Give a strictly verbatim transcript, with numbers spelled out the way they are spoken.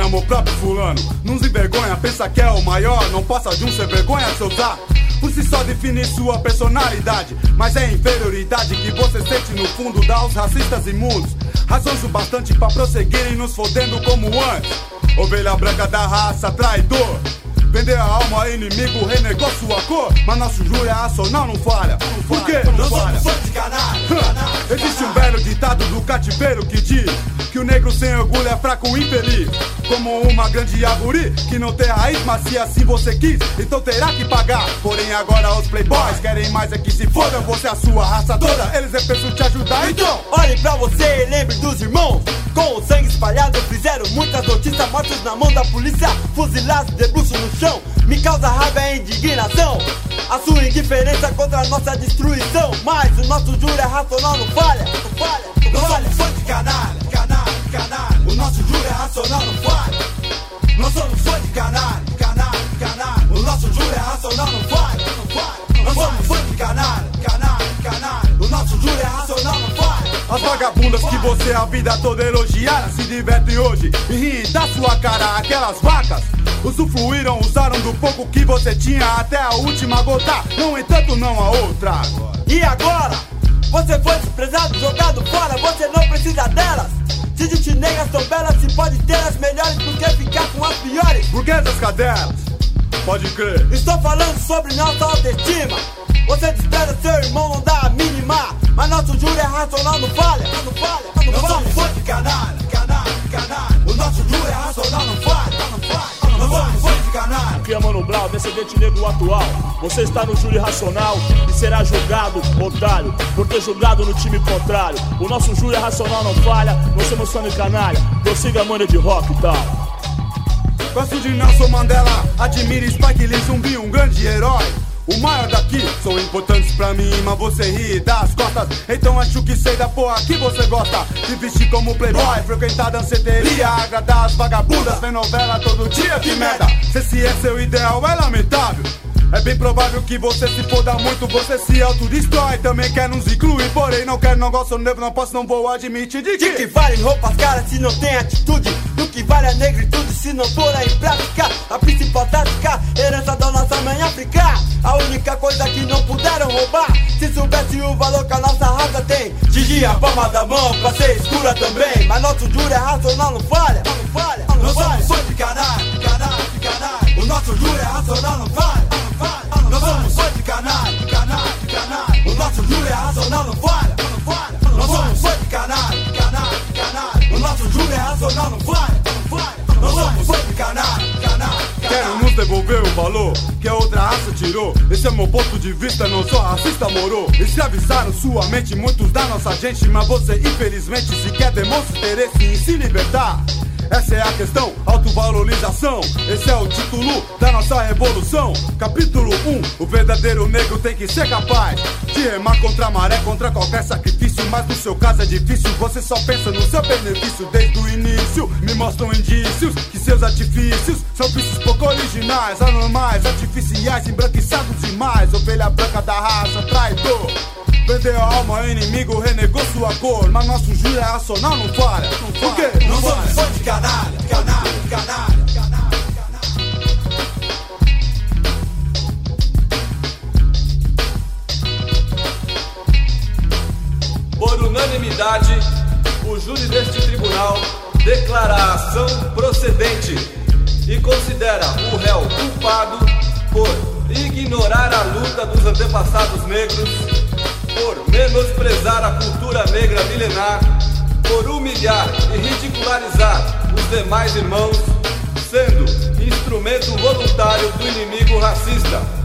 ama o próprio fulano. Não se envergonha, pensa que é o maior, não passa de um sem vergonha de soltar. Por si só define sua personalidade, mas é inferioridade que você sente no fundo, dá aos racistas imundos razões o bastante pra prosseguirem nos fodendo como antes. Ovelha branca da raça, traidor, vendeu a alma ao inimigo, renegou sua cor. Mas nosso júri é racional, não falha. Por quê? Não somos fãs de canalha, canalha. Existe um velho ditado do cativeiro que diz que o negro sem orgulho é fraco e infeliz, como uma grande árvore que não tem raiz, mas se assim você quis, então terá que pagar. Porém agora os playboys querem mais é que se foda, você é a sua raça toda, eles é pensam te ajudar. Então, olhe pra você e lembre dos irmãos. Com o sangue espalhado fizeram muitas notícias, mortos na mão da polícia, fuzilados de bruxo no chão. Me causa raiva e indignação a sua indiferença contra a nossa destruição. Mas o nosso júri é racional, não falha, não falha, não Nós falha. somos fãs de canalha, canalha, canalha. O nosso júri é racional, não falha. Nós somos fãs de canalha, canalha, canalha. O nosso júri é racional, não falha, não falha. Nós somos fãs de canalha, canalha, canalha. O nosso júri é racional, não falha. As vagabundas que você a vida toda elogiara se divertem hoje e riem da sua cara. Aquelas vacas usufruíram, usaram do pouco que você tinha até a última gota, no entanto não a outra. Agora. E agora? Você foi desprezado, jogado fora, você não precisa delas. Se de negras são belas, se pode ter as melhores, por que ficar com as piores? Burguesas cadelas, pode crer. Estou falando sobre nossa autoestima. Você despreza seu irmão, não dá a mínima. Mas nosso júri é racional, não falha, não falha, não Nós falha. somos fãs de canalha, canalha, canalha. O nosso júri é racional, não falha, não falha. Nós somos fãs de canalha. Aqui é Mano Brown, descendente negro atual. Você está no júri racional e será julgado, otário, por ter julgado no time contrário. O nosso júri é racional, não falha. Nós somos fã de canalha, prossiga a mania de rock e tal. Gosto de Nelson Mandela, admire Spike Lee, zumbi, um grande herói. O maior daqui são importantes pra mim, mas você ri das costas. Então acho que sei da porra que você gosta de vestir como playboy, frequentar danceteria, agradar as vagabundas, ver novela todo dia, que merda. Se esse é seu ideal é lamentável. É bem provável que você se foda muito, você se autodestrói. Também quer nos incluir, porém não quero, não gosto, não, não posso, não vou admitir de De que que vale roupas caras se não tem atitude? Do que vale a negritude se não for em prática a principal tática, herança da nossa mãe África. A única coisa que não puderam roubar, se soubesse o valor que a nossa raça tem. Tiria a palma da mão pra ser escura também. Mas nosso júri é racional, não falha, não falha, não Nós falha. somos fãs de canalha, canalha, canalha. O nosso júri é racional, não falha, não falha. Nós somos fãs de canalha, canalha, canalha. O nosso júri é racional, não falha, não falha. Nós somos fãs de canalha, canalha, canalha. O nosso júri é racional, não falha, não falha. Nós somos fãs de canalha, canalha, quero canalha. nos devolver o valor que a outra raça tirou. Esse é meu ponto de vista, não sou racista, moro. Escravizaram sua mente muitos da nossa gente, mas você infelizmente sequer demonstra interesse em se libertar. Essa é a questão, autovalorização. Esse é o título da nossa revolução. Capítulo um, o verdadeiro negro tem que ser capaz de remar contra a maré, contra qualquer sacrifício. Mas no seu caso é difícil, você só pensa no seu benefício. Desde o início me mostram indícios que seus artifícios são vícios pouco originais, anormais, artificiais, embranquiçados demais. Ovelha branca da raça, traidor, vendeu a alma ao inimigo, renegou sua cor. Mas nosso júri é racional, não falha. Por quê? Nós somos fãs de canalha, canalha, canalha, canalha. Por unanimidade, o júri deste tribunal declara a ação procedente e considera o réu culpado por ignorar a luta dos antepassados negros, por menosprezar a cultura negra milenar, por humilhar e ridicularizar os demais irmãos, sendo instrumento voluntário do inimigo racista.